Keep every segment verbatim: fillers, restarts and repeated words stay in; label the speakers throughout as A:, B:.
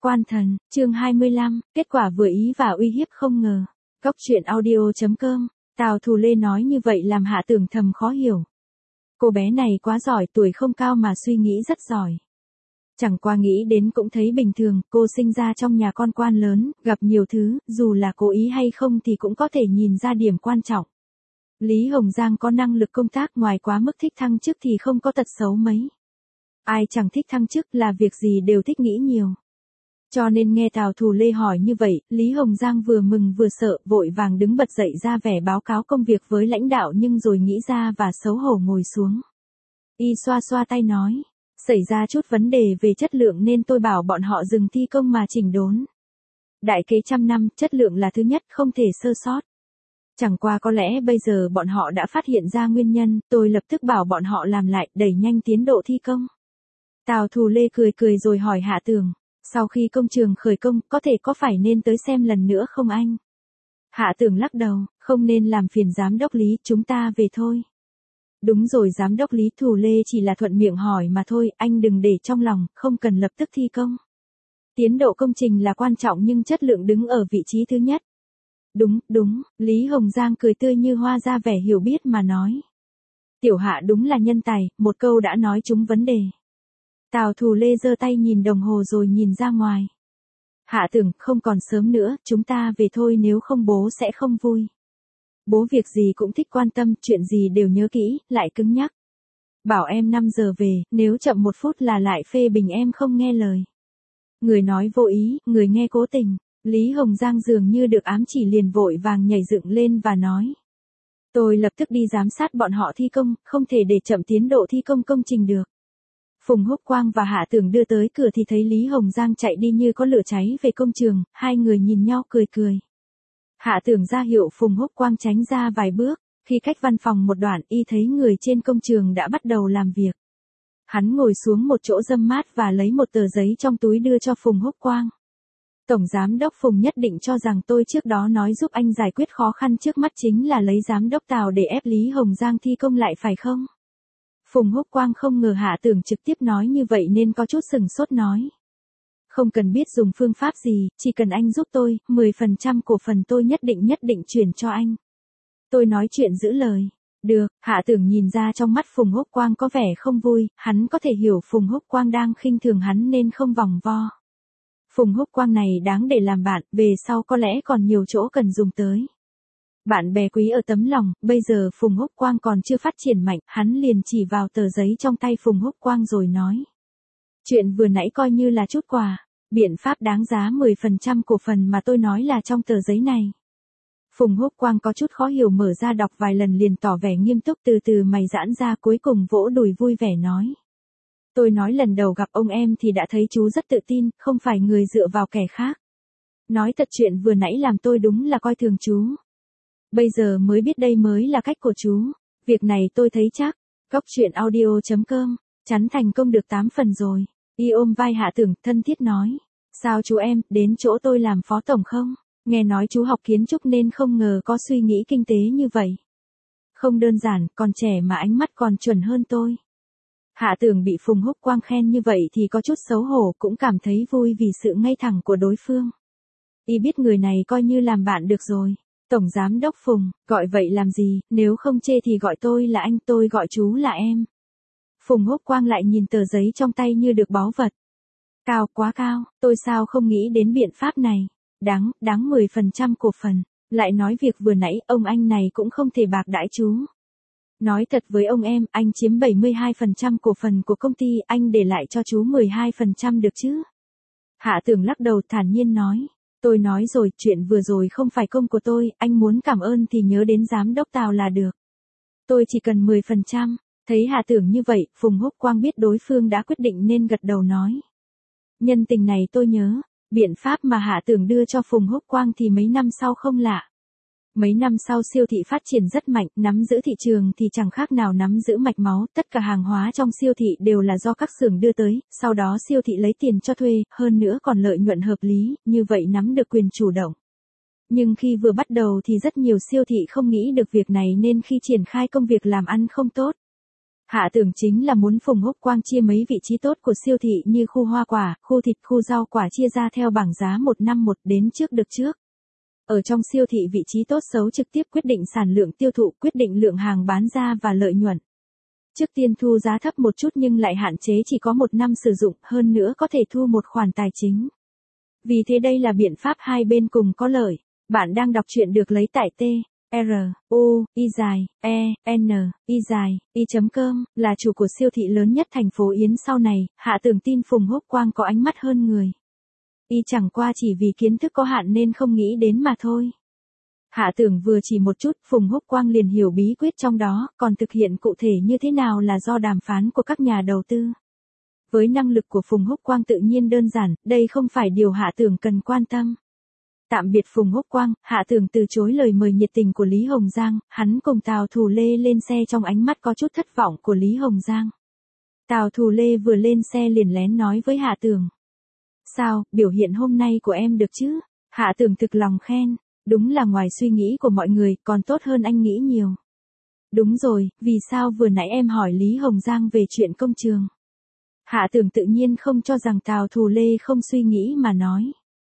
A: Quan thần, chương hai mươi lăm, kết quả vừa ý và uy hiếp không ngờ. Góc truyện audio chấm com, Tào Thù Lê nói như vậy làm Hạ Tưởng thầm khó hiểu. Cô bé này quá giỏi, tuổi không cao mà suy nghĩ rất giỏi. Chẳng qua nghĩ đến cũng thấy bình thường, cô sinh ra trong nhà con quan lớn, gặp nhiều thứ, dù là cố ý hay không thì cũng có thể nhìn ra điểm quan trọng. Lý Hồng Giang có năng lực công tác, ngoài quá mức thích thăng chức thì không có tật xấu mấy. Ai chẳng thích thăng chức, là việc gì đều thích nghĩ nhiều. Cho nên nghe Tào Thù Lê hỏi như vậy, Lý Hồng Giang vừa mừng vừa sợ, vội vàng đứng bật dậy ra vẻ báo cáo công việc với lãnh đạo, nhưng rồi nghĩ ra và xấu hổ ngồi xuống. Y xoa xoa tay nói, xảy ra chút vấn đề về chất lượng nên tôi bảo bọn họ dừng thi công mà chỉnh đốn. Đại kế trăm năm, chất lượng là thứ nhất, không thể sơ sót. Chẳng qua có lẽ bây giờ bọn họ đã phát hiện ra nguyên nhân, tôi lập tức bảo bọn họ làm lại, đẩy nhanh tiến độ thi công. Tào Thù Lê cười cười rồi hỏi Hạ Tưởng, sau khi công trường khởi công, có thể có phải nên tới xem lần nữa không anh? Hạ Tưởng lắc đầu, không nên làm phiền giám đốc Lý, chúng ta về thôi. Đúng rồi giám đốc Lý, Thù Lê chỉ là thuận miệng hỏi mà thôi, anh đừng để trong lòng, không cần lập tức thi công. Tiến độ công trình là quan trọng nhưng chất lượng đứng ở vị trí thứ nhất. Đúng, đúng, Lý Hồng Giang cười tươi như hoa, ra vẻ hiểu biết mà nói. Tiểu Hạ đúng là nhân tài, một câu đã nói trúng vấn đề. Tào Thù Lê giơ tay nhìn đồng hồ rồi nhìn ra ngoài. Hạ Tưởng, không còn sớm nữa, chúng ta về thôi, nếu không bố sẽ không vui. Bố việc gì cũng thích quan tâm, chuyện gì đều nhớ kỹ, lại cứng nhắc. Bảo em năm giờ về, nếu chậm một phút là lại phê bình em không nghe lời. Người nói vô ý, người nghe cố tình. Lý Hồng Giang dường như được ám chỉ liền vội vàng nhảy dựng lên và nói. Tôi lập tức đi giám sát bọn họ thi công, không thể để chậm tiến độ thi công công trình được. Phùng Húc Quang và Hạ Tưởng đưa tới cửa thì thấy Lý Hồng Giang chạy đi như có lửa cháy về công trường, hai người nhìn nhau cười cười. Hạ Tưởng ra hiệu Phùng Húc Quang tránh ra vài bước, khi cách văn phòng một đoạn y thấy người trên công trường đã bắt đầu làm việc. Hắn ngồi xuống một chỗ râm mát và lấy một tờ giấy trong túi đưa cho Phùng Húc Quang. Tổng giám đốc Phùng nhất định cho rằng tôi trước đó nói giúp anh giải quyết khó khăn trước mắt chính là lấy giám đốc Tào để ép Lý Hồng Giang thi công lại phải không? Phùng Húc Quang không ngờ Hạ Tưởng trực tiếp nói như vậy nên có chút sừng sốt nói. Không cần biết dùng phương pháp gì, chỉ cần anh giúp tôi, mười phần trăm cổ phần tôi nhất định nhất định chuyển cho anh. Tôi nói chuyện giữ lời. Được, Hạ Tưởng nhìn ra trong mắt Phùng Húc Quang có vẻ không vui, hắn có thể hiểu Phùng Húc Quang đang khinh thường hắn nên không vòng vo. Phùng Húc Quang này đáng để làm bạn, về sau có lẽ còn nhiều chỗ cần dùng tới. Bạn bè quý ở tấm lòng, bây giờ Phùng Húc Quang còn chưa phát triển mạnh, hắn liền chỉ vào tờ giấy trong tay Phùng Húc Quang rồi nói. Chuyện vừa nãy coi như là chút quà, biện pháp đáng giá mười phần trăm cổ phần mà tôi nói là trong tờ giấy này. Phùng Húc Quang có chút khó hiểu, mở ra đọc vài lần liền tỏ vẻ nghiêm túc, từ từ mày giãn ra, cuối cùng vỗ đùi vui vẻ nói. Tôi nói lần đầu gặp ông em thì đã thấy chú rất tự tin, không phải người dựa vào kẻ khác. Nói thật, chuyện vừa nãy làm tôi đúng là coi thường chú. Bây giờ mới biết đây mới là cách của chú. Việc này tôi thấy chắc. Góc truyện audio chấm com, chắn thành công được tám phần rồi. Y ôm vai Hạ Tưởng, thân thiết nói. Sao chú em, đến chỗ tôi làm phó tổng không? Nghe nói chú học kiến trúc nên không ngờ có suy nghĩ kinh tế như vậy. Không đơn giản, còn trẻ mà ánh mắt còn chuẩn hơn tôi. Hạ Tưởng bị Phùng Húc Quang khen như vậy thì có chút xấu hổ, cũng cảm thấy vui vì sự ngay thẳng của đối phương. Y biết người này coi như làm bạn được rồi. Tổng giám đốc Phùng, gọi vậy làm gì, nếu không chê thì gọi tôi là anh, tôi gọi chú là em. Phùng Húc Quang lại nhìn tờ giấy trong tay như được báu vật. Cao, quá cao, tôi sao không nghĩ đến biện pháp này. Đáng, đáng mười phần trăm cổ phần. Lại nói việc vừa nãy, ông anh này cũng không thể bạc đãi chú. Nói thật với ông em, anh chiếm bảy mươi hai phần trăm cổ phần của công ty, anh để lại cho chú mười hai phần trăm được chứ? Hạ Tưởng lắc đầu thản nhiên nói. Tôi nói rồi, chuyện vừa rồi không phải công của tôi, anh muốn cảm ơn thì nhớ đến giám đốc Tào là được. Tôi chỉ cần mười phần trăm. Thấy Hạ Tưởng như vậy, Phùng Húc Quang biết đối phương đã quyết định nên gật đầu nói. Nhân tình này tôi nhớ, biện pháp mà Hạ Tưởng đưa cho Phùng Húc Quang thì mấy năm sau không lạ. Mấy năm sau siêu thị phát triển rất mạnh, nắm giữ thị trường thì chẳng khác nào nắm giữ mạch máu, tất cả hàng hóa trong siêu thị đều là do các xưởng đưa tới, sau đó siêu thị lấy tiền cho thuê, hơn nữa còn lợi nhuận hợp lý, như vậy nắm được quyền chủ động. Nhưng khi vừa bắt đầu thì rất nhiều siêu thị không nghĩ được việc này nên khi triển khai công việc làm ăn không tốt. Hạ tưởng chính là muốn Phùng Húc Quang chia mấy vị trí tốt của siêu thị như khu hoa quả, khu thịt, khu rau quả chia ra theo bảng giá một năm một đến trước được trước. Ở trong siêu thị vị trí tốt xấu trực tiếp quyết định sản lượng tiêu thụ, quyết định lượng hàng bán ra và lợi nhuận. Trước tiên thu giá thấp một chút nhưng lại hạn chế chỉ có một năm sử dụng, hơn nữa có thể thu một khoản tài chính. Vì thế đây là biện pháp hai bên cùng có lợi. Bạn đang đọc truyện được lấy tại T, R, U, Y dài, E, N, Y dài, Y.com, là chủ của siêu thị lớn nhất thành phố Yến sau này, Hạ tưởng tin Phùng Húc Quang có ánh mắt hơn người. Y chẳng qua chỉ vì kiến thức có hạn nên không nghĩ đến mà thôi. Hạ tưởng vừa chỉ một chút, Phùng Húc Quang liền hiểu bí quyết trong đó, còn thực hiện cụ thể như thế nào là do đàm phán của các nhà đầu tư. Với năng lực của Phùng Húc Quang tự nhiên đơn giản, đây không phải điều Hạ tưởng cần quan tâm. Tạm biệt Phùng Húc Quang, Hạ tưởng từ chối lời mời nhiệt tình của Lý Hồng Giang, hắn cùng Tào Thù Lê lên xe trong ánh mắt có chút thất vọng của Lý Hồng Giang. Tào Thù Lê vừa lên xe liền lén nói với Hạ tưởng. Sao, biểu hiện hôm nay của em được chứ? Hạ tưởng thực lòng khen, đúng là ngoài suy nghĩ của mọi người, còn tốt hơn anh nghĩ nhiều. Đúng rồi, vì sao vừa nãy em hỏi Lý Hồng Giang về chuyện công trường? Hạ tưởng tự nhiên không cho rằng Tào Thù Lê không suy nghĩ mà nói.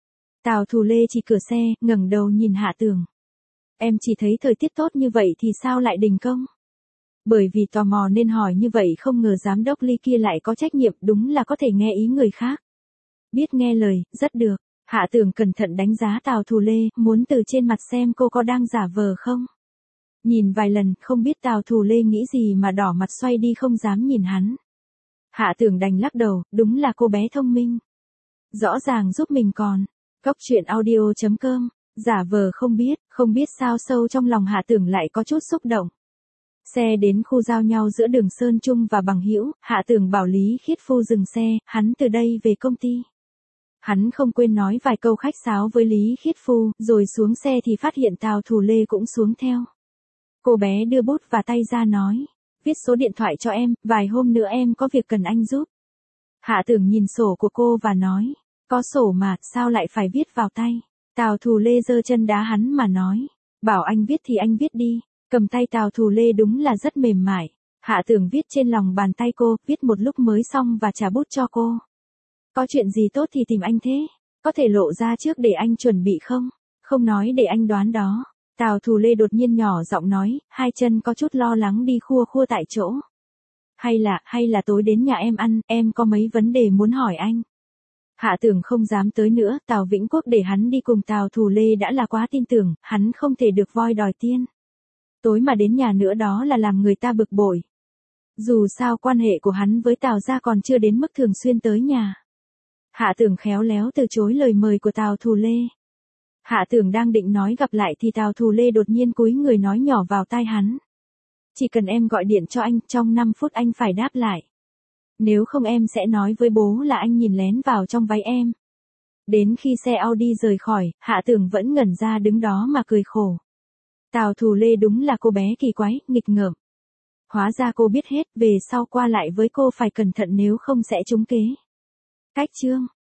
A: Tào Thù Lê chỉ cửa xe, ngẩng đầu nhìn Hạ tưởng. Em chỉ thấy thời tiết tốt như vậy thì sao lại đình công? Bởi vì tò mò nên hỏi như vậy, không ngờ giám đốc Ly kia lại có trách nhiệm, đúng là có thể nghe ý người khác. Biết nghe lời, rất được. Hạ tưởng cẩn thận đánh giá Tào Thù Lê, muốn từ trên mặt xem cô có đang giả vờ không. Nhìn vài lần, không biết Tào Thù Lê nghĩ gì mà đỏ mặt xoay đi không dám nhìn hắn. Hạ tưởng đành lắc đầu, đúng là cô bé thông minh. Rõ ràng giúp mình còn. Góc truyện audio chấm com, giả vờ không biết, không biết sao sâu trong lòng Hạ tưởng lại có chút xúc động. Xe đến khu giao nhau giữa đường Sơn Trung và Bằng Hữu, Hạ tưởng bảo Lý Khiết Phu dừng xe, hắn từ đây về công ty. Hắn không quên nói vài câu khách sáo với Lý Khiết Phu, rồi xuống xe thì phát hiện Tào Thù Lê cũng xuống theo. Cô bé đưa bút và tay ra nói, viết số điện thoại cho em, vài hôm nữa em có việc cần anh giúp. Hạ tưởng nhìn sổ của cô và nói, có sổ mà, sao lại phải viết vào tay? Tào Thù Lê giơ chân đá hắn mà nói, bảo anh viết thì anh viết đi. Cầm tay Tào Thù Lê đúng là rất mềm mại. Hạ tưởng viết trên lòng bàn tay cô, viết một lúc mới xong và trả bút cho cô. Có chuyện gì tốt thì tìm anh thế? Có thể lộ ra trước để anh chuẩn bị không? Không nói để anh đoán đó. Tào Thù Lê đột nhiên nhỏ giọng nói, hai chân có chút lo lắng đi khua khua tại chỗ. Hay là, hay là tối đến nhà em ăn, em có mấy vấn đề muốn hỏi anh. Hạ tưởng không dám tới nữa, Tào Vĩnh Quốc để hắn đi cùng Tào Thù Lê đã là quá tin tưởng, hắn không thể được voi đòi tiên. Tối mà đến nhà nữa đó là làm người ta bực bội. Dù sao quan hệ của hắn với Tào gia còn chưa đến mức thường xuyên tới nhà. Hạ tưởng khéo léo từ chối lời mời của Tào Thù Lê. Hạ tưởng đang định nói gặp lại thì Tào Thù Lê đột nhiên cúi người nói nhỏ vào tai hắn. Chỉ cần em gọi điện cho anh, trong năm phút anh phải đáp lại. Nếu không em sẽ nói với bố là anh nhìn lén vào trong váy em. Đến khi xe Audi rời khỏi, Hạ tưởng vẫn ngẩn ra đứng đó mà cười khổ. Tào Thù Lê đúng là cô bé kỳ quái, nghịch ngợm. Hóa ra cô biết hết, về sau qua lại với cô phải cẩn thận nếu không sẽ trúng kế. Cách chương